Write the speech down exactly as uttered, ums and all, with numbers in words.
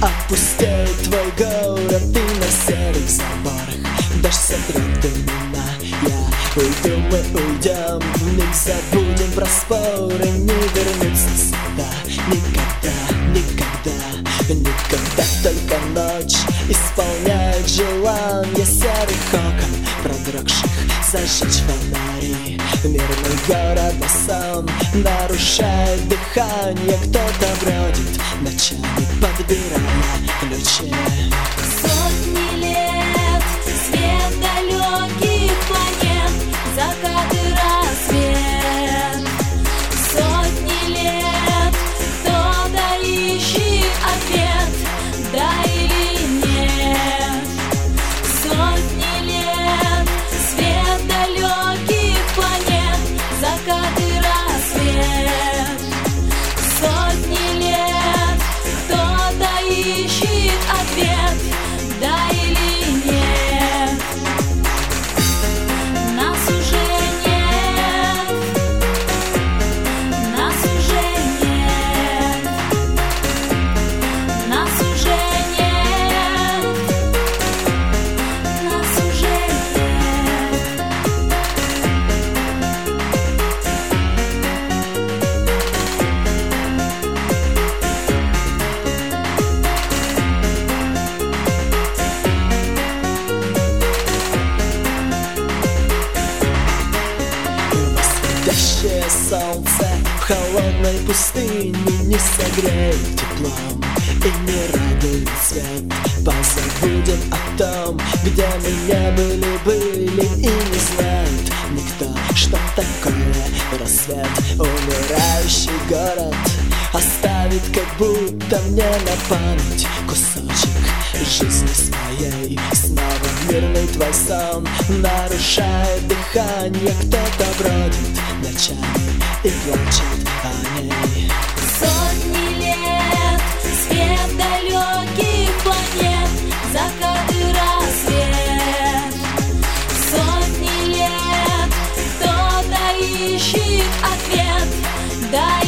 Опустеет твой город, и на серых заборах дождь сотрет имена. Я уйду, мы уйдем, вмиг забудем про споры, не вернуться сюда никогда, никогда, никогда. Только ночь исполняет желание серых окон, продрогших зажечь фонари. Мирный города сон нарушает дыхание, кто-то бродит ночами, подбирая ключи. Сотни лет, свет далеких планет, закат и рассвет. Сотни лет, кто-то ищет ответ, да или нет. Сотни лет, свет далеких планет, закат и рассвет. Сотни лет, кто-то ищет ответ, да или нет. Нас уже нет, нас уже нет, нас уже нет, нас уже нет. Восходящее солнце в холодной пустыне не согреет теплом и не радует свет. Позабудем о том, где мы не были, были и не знает никто, что такое рассвет. Умирающий город оставит как будто мне на память кусочек жизни своей. Снова мирный твой сон нарушает дыхание, кто-то бродит ночами и плачет о ней. Сотни лет, свет далеких планет, закат и рассвет. Сотни лет, кто-то ищет ответ, да